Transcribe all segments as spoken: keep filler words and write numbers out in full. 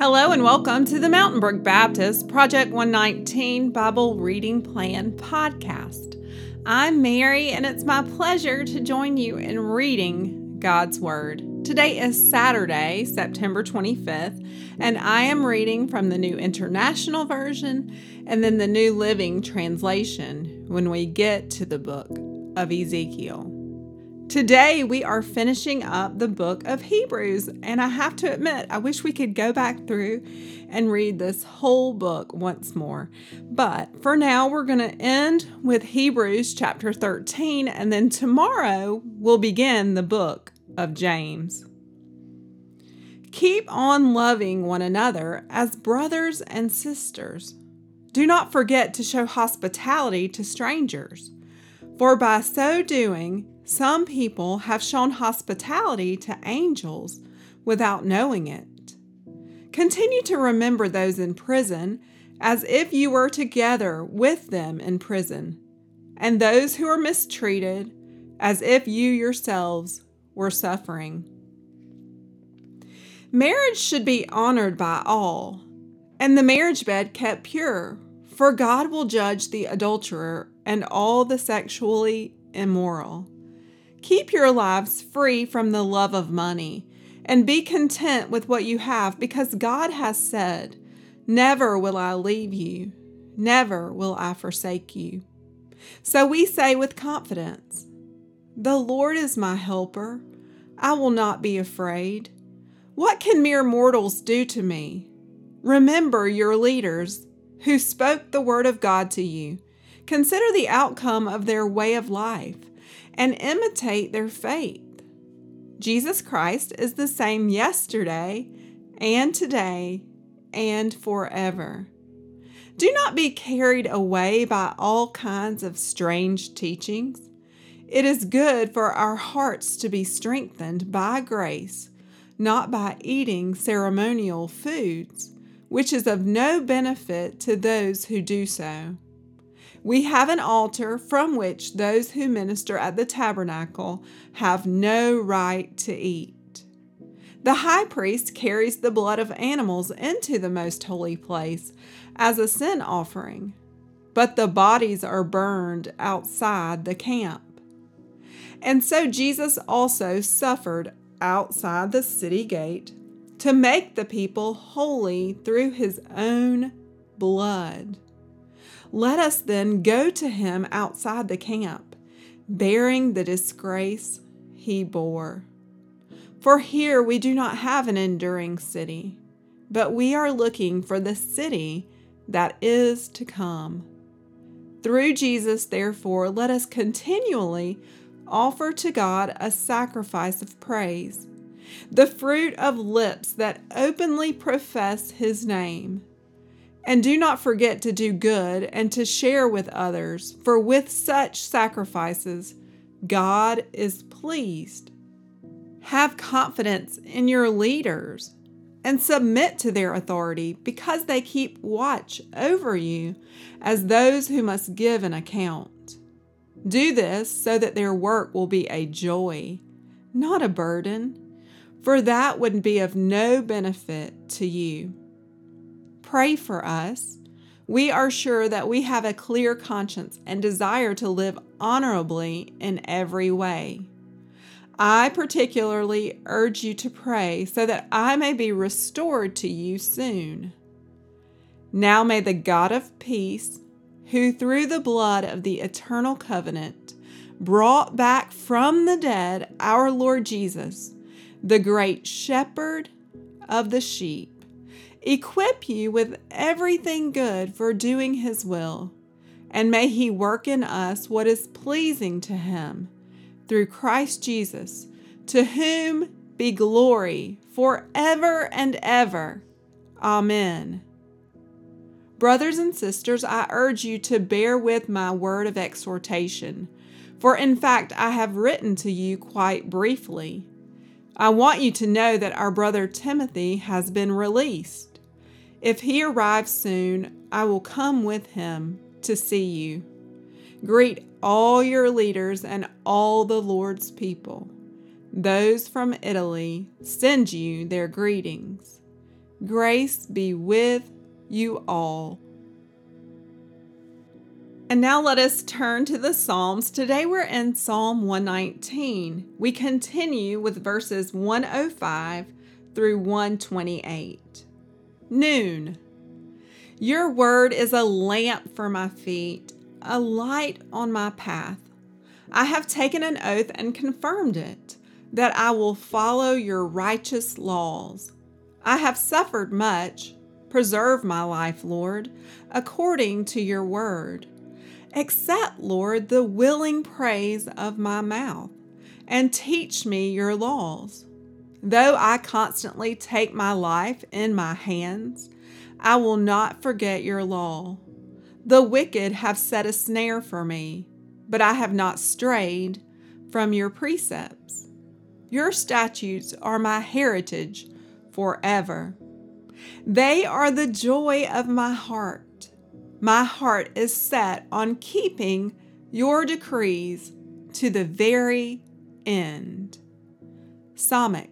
Hello and welcome to the Mountain Brook Baptist Project one nineteen Bible Reading Plan podcast. I'm Mary and it's my pleasure to join you in reading God's Word. Today is Saturday, September twenty-fifth, and I am reading from the New International Version and then the New Living Translation when we get to the book of Ezekiel. Today we are finishing up the book of Hebrews, and I have to admit, I wish we could go back through and read this whole book once more. But for now, we're going to end with Hebrews chapter thirteen, and then tomorrow we'll begin the book of James. Keep on loving one another as brothers and sisters. Do not forget to show hospitality to strangers, for by so doing, some people have shown hospitality to angels without knowing it. Continue to remember those in prison as if you were together with them in prison, and those who are mistreated as if you yourselves were suffering. Marriage should be honored by all, and the marriage bed kept pure, for God will judge the adulterer and all the sexually immoral. Keep your lives free from the love of money and be content with what you have, because God has said, "Never will I leave you, never will I forsake you." So we say with confidence, "The Lord is my helper. I will not be afraid. What can mere mortals do to me?" Remember your leaders who spoke the word of God to you. Consider the outcome of their way of life and imitate their faith. Jesus Christ is the same yesterday and today and forever. Do not be carried away by all kinds of strange teachings. It is good for our hearts to be strengthened by grace, not by eating ceremonial foods, which is of no benefit to those who do so. We have an altar from which those who minister at the tabernacle have no right to eat. The high priest carries the blood of animals into the most holy place as a sin offering, but the bodies are burned outside the camp. And so Jesus also suffered outside the city gate to make the people holy through his own blood. Let us then go to him outside the camp, bearing the disgrace he bore. For here we do not have an enduring city, but we are looking for the city that is to come. Through Jesus, therefore, let us continually offer to God a sacrifice of praise, the fruit of lips that openly profess his name. And do not forget to do good and to share with others, for with such sacrifices, God is pleased. Have confidence in your leaders and submit to their authority, because they keep watch over you as those who must give an account. Do this so that their work will be a joy, not a burden, for that would be of no benefit to you. Pray for us. We are sure that we have a clear conscience and desire to live honorably in every way. I particularly urge you to pray so that I may be restored to you soon. Now may the God of peace, who through the blood of the eternal covenant brought back from the dead our Lord Jesus, the great shepherd of the sheep, equip you with everything good for doing his will, and may he work in us what is pleasing to him, through Christ Jesus, to whom be glory forever and ever. Amen. Brothers and sisters, I urge you to bear with my word of exhortation, for in fact I have written to you quite briefly. I want you to know that our brother Timothy has been released. If he arrives soon, I will come with him to see you. Greet all your leaders and all the Lord's people. Those from Italy send you their greetings. Grace be with you all. And now let us turn to the Psalms. Today we're in Psalm one nineteen. We continue with verses one oh five through one twenty-eight. Noon. Your word is a lamp for my feet, a light on my path. I have taken an oath and confirmed it, that I will follow your righteous laws. I have suffered much. Preserve my life, Lord, according to your word. Accept, Lord, the willing praise of my mouth, and teach me your laws. Though I constantly take my life in my hands, I will not forget your law. The wicked have set a snare for me, but I have not strayed from your precepts. Your statutes are my heritage forever. They are the joy of my heart. My heart is set on keeping your decrees to the very end. Psalmic.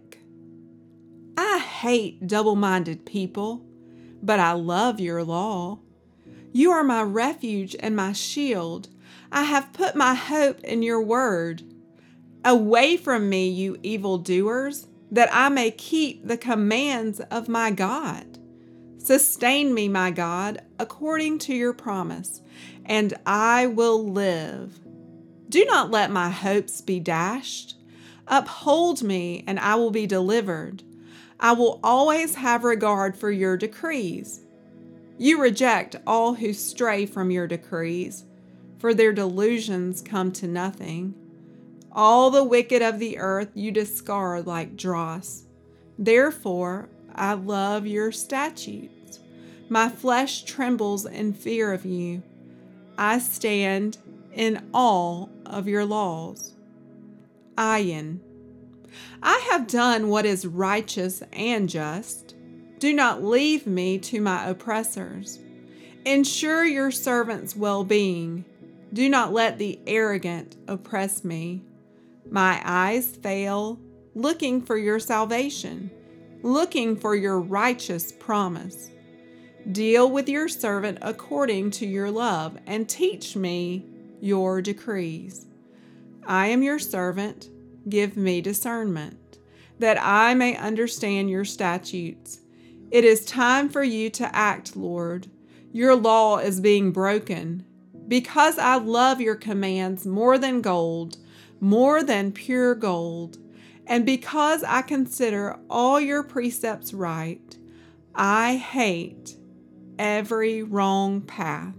I hate double-minded people, but I love your law. You are my refuge and my shield. I have put my hope in your word. Away from me, you evildoers, that I may keep the commands of my God. Sustain me, my God, according to your promise, and I will live. Do not let my hopes be dashed. Uphold me, and I will be delivered. I will always have regard for your decrees. You reject all who stray from your decrees, for their delusions come to nothing. All the wicked of the earth you discard like dross. Therefore, I love your statutes. My flesh trembles in fear of you. I stand in awe of your laws. Ayin. I have done what is righteous and just. Do not leave me to my oppressors. Ensure your servant's well-being. Do not let the arrogant oppress me. My eyes fail, looking for your salvation, looking for your righteous promise. Deal with your servant according to your love, and teach me your decrees. I am your servant. Give me discernment, that I may understand your statutes. It is time for you to act, Lord. Your law is being broken. Because I love your commands more than gold, more than pure gold, and because I consider all your precepts right, I hate every wrong path.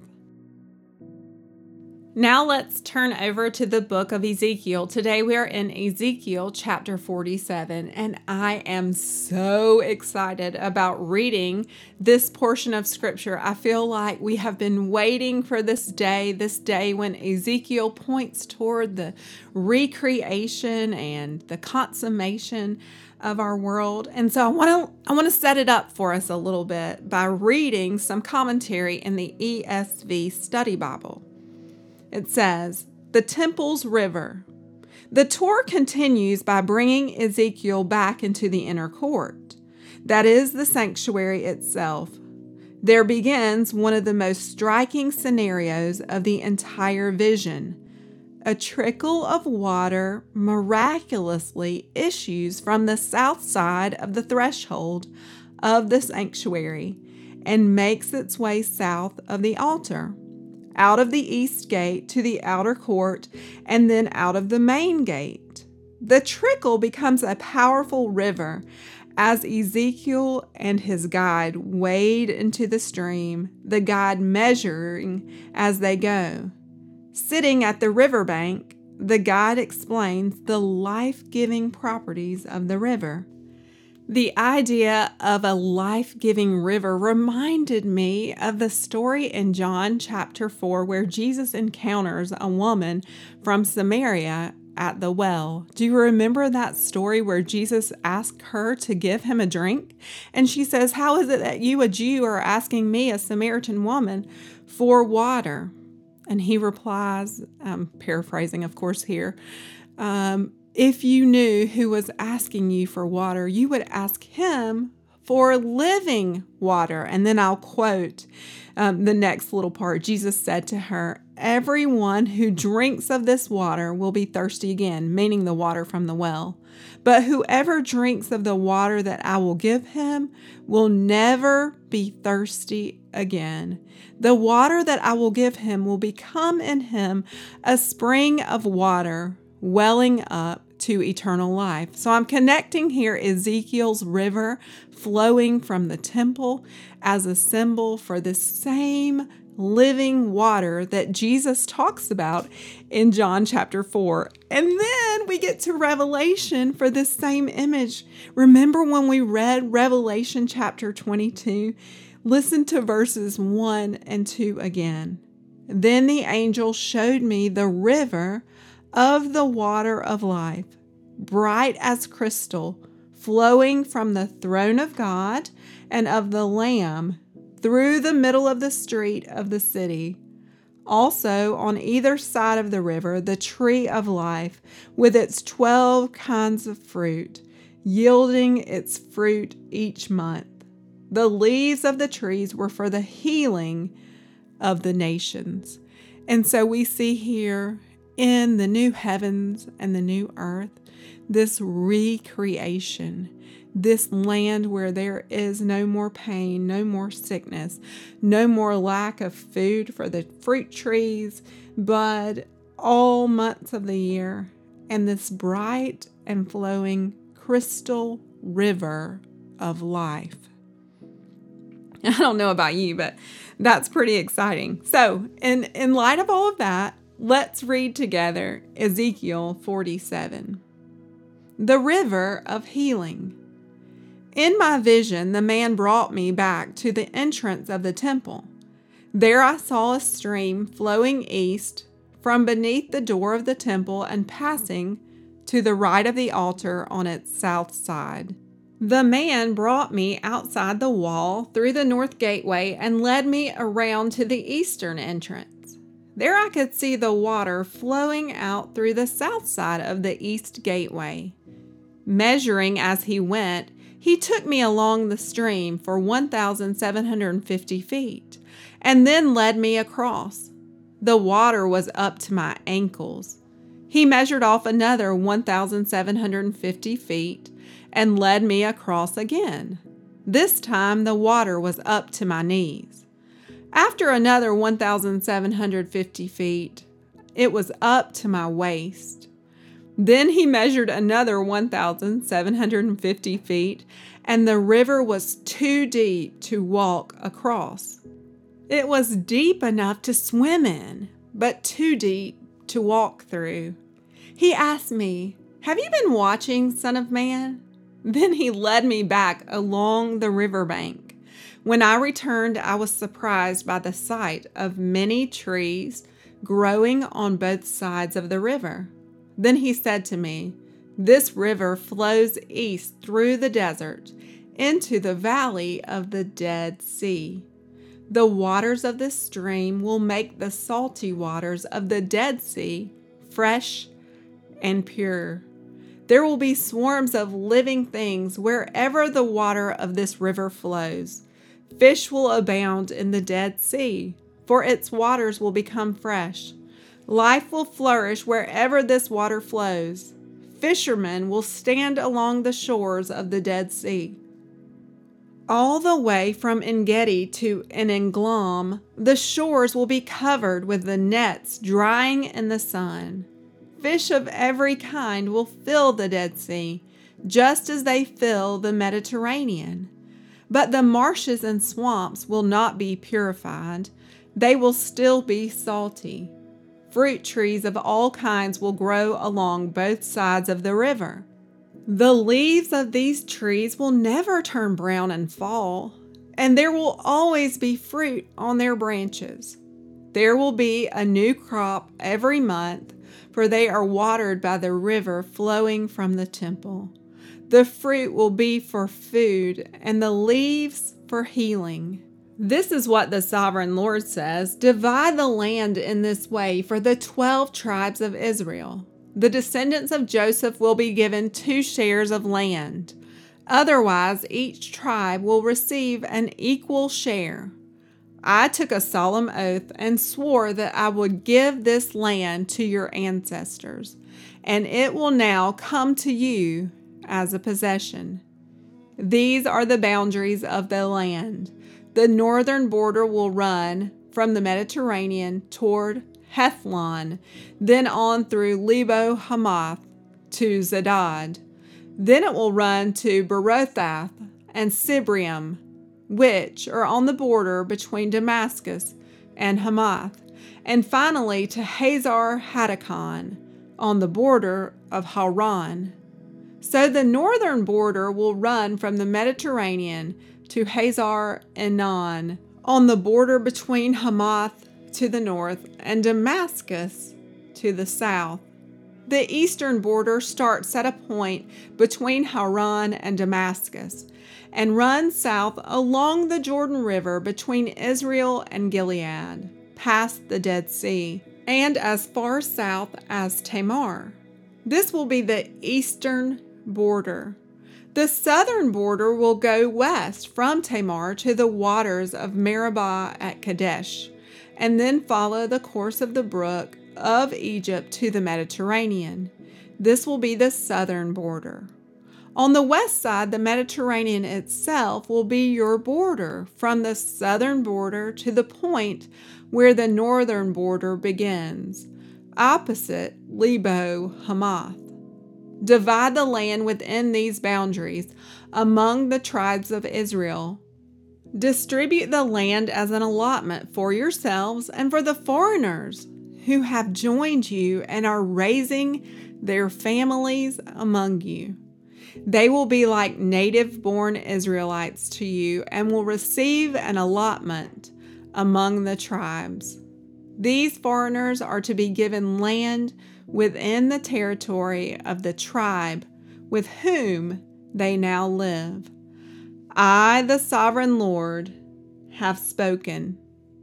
Now let's turn over to the book of Ezekiel. Today we are in Ezekiel chapter forty-seven, and I am so excited about reading this portion of scripture. I feel like we have been waiting for this day, this day when Ezekiel points toward the recreation and the consummation of our world. And so I want to I want to set it up for us a little bit by reading some commentary in the E S V Study Bible. It says, the temple's river. The tour continues by bringing Ezekiel back into the inner court. That is the sanctuary itself. There begins one of the most striking scenarios of the entire vision. A trickle of water miraculously issues from the south side of the threshold of the sanctuary and makes its way south of the altar, out of the east gate to the outer court, and then out of the main gate. The trickle becomes a powerful river as Ezekiel and his guide wade into the stream, the guide measuring as they go. Sitting at the riverbank, the guide explains the life-giving properties of the river. The idea of a life-giving river reminded me of the story in John chapter four where Jesus encounters a woman from Samaria at the well. Do you remember that story where Jesus asked her to give him a drink? And she says, "How is it that you, a Jew, are asking me, a Samaritan woman, for water?" And he replies, I'm paraphrasing, of course, here, um, if you knew who was asking you for water, you would ask him for living water. And then I'll quote um, the next little part. Jesus said to her, "Everyone who drinks of this water will be thirsty again," meaning the water from the well. "But whoever drinks of the water that I will give him will never be thirsty again. The water that I will give him will become in him a spring of water welling up to eternal life." So I'm connecting here Ezekiel's river flowing from the temple as a symbol for the same living water that Jesus talks about in John chapter four. And then we get to Revelation for this same image. Remember when we read Revelation chapter twenty-two? Listen to verses one and two again. "Then the angel showed me the river of the water of life, bright as crystal, flowing from the throne of God and of the Lamb through the middle of the street of the city. Also on either side of the river, the tree of life with its twelve kinds of fruit, yielding its fruit each month. The leaves of the trees were for the healing of the nations." And so we see here in the new heavens and the new earth, this recreation, this land where there is no more pain, no more sickness, no more lack of food for the fruit trees, but all months of the year, and this bright and flowing crystal river of life. I don't know about you, but that's pretty exciting. So in, in light of all of that, let's read together Ezekiel forty-seven. The river of healing. "In my vision, the man brought me back to the entrance of the temple. There I saw a stream flowing east from beneath the door of the temple and passing to the right of the altar on its south side. The man brought me outside the wall through the north gateway and led me around to the eastern entrance. There I could see the water flowing out through the south side of the east gateway. Measuring as he went, he took me along the stream for one thousand seven hundred fifty feet, and then led me across. The water was up to my ankles. He measured off another one thousand seven hundred fifty feet and led me across again. This time the water was up to my knees. After another one thousand seven hundred fifty feet, it was up to my waist. Then he measured another one thousand seven hundred fifty feet, and the river was too deep to walk across. It was deep enough to swim in, but too deep to walk through. He asked me, "Have you been watching, Son of Man?" Then he led me back along the riverbank. When I returned, I was surprised by the sight of many trees growing on both sides of the river. Then he said to me, "This river flows east through the desert into the valley of the Dead Sea. The waters of this stream will make the salty waters of the Dead Sea fresh and pure. There will be swarms of living things wherever the water of this river flows. Fish will abound in the Dead Sea, for its waters will become fresh. Life will flourish wherever this water flows. Fishermen will stand along the shores of the Dead Sea. All the way from En-Gedi to En-Eglaim, the shores will be covered with the nets drying in the sun. Fish of every kind will fill the Dead Sea, just as they fill the Mediterranean. But the marshes and swamps will not be purified. They will still be salty. Fruit trees of all kinds will grow along both sides of the river. The leaves of these trees will never turn brown and fall, and there will always be fruit on their branches. There will be a new crop every month, for they are watered by the river flowing from the temple. The fruit will be for food, and the leaves for healing." This is what the sovereign Lord says: "Divide the land in this way for the twelve tribes of Israel. The descendants of Joseph will be given two shares of land. Otherwise, each tribe will receive an equal share. I took a solemn oath and swore that I would give this land to your ancestors, and it will now come to you as a possession. These are the boundaries of the land. The northern border will run from the Mediterranean toward Hethlon, then on through Lebo Hamath to Zedad. Then it will run to Berothath and Sibrium, which are on the border between Damascus and Hamath, and finally to Hazar Hatticon, on the border of Hauran. So the northern border will run from the Mediterranean to Hazar Enan, on the border between Hamath to the north and Damascus to the south. The eastern border starts at a point between Hauran and Damascus and runs south along the Jordan River between Israel and Gilead, past the Dead Sea, and as far south as Tamar. This will be the eastern border. The southern border will go west from Tamar to the waters of Meribah at Kadesh, and then follow the course of the brook of Egypt to the Mediterranean. This will be the southern border. On the west side, the Mediterranean itself will be your border from the southern border to the point where the northern border begins, opposite Lebo Hamath. Divide the land within these boundaries among the tribes of Israel. Distribute the land as an allotment for yourselves and for the foreigners who have joined you and are raising their families among you. They will be like native-born Israelites to you and will receive an allotment among the tribes. These foreigners are to be given land within the territory of the tribe with whom they now live. I, the sovereign Lord, have spoken.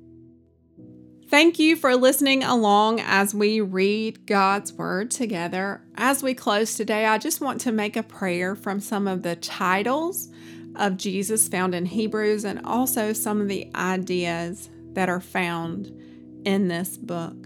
Thank you for listening along as we read God's Word together. As we close today, I just want to make a prayer from some of the titles of Jesus found in Hebrews and also some of the ideas that are found in this book.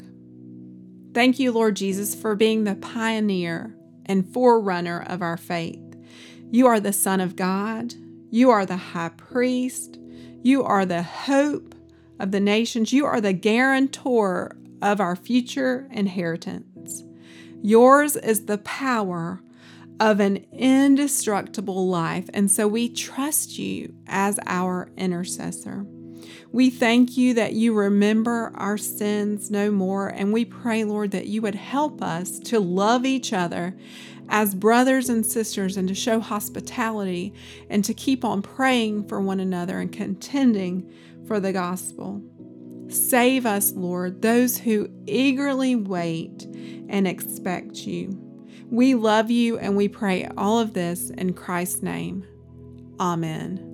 Thank you, Lord Jesus, for being the pioneer and forerunner of our faith. You are the Son of God. You are the high priest. You are the hope of the nations. You are the guarantor of our future inheritance. Yours is the power of an indestructible life, and so we trust you as our intercessor. We thank you that you remember our sins no more, and we pray, Lord, that you would help us to love each other as brothers and sisters and to show hospitality and to keep on praying for one another and contending for the gospel. Save us, Lord, those who eagerly wait and expect you. We love you and we pray all of this in Christ's name. Amen.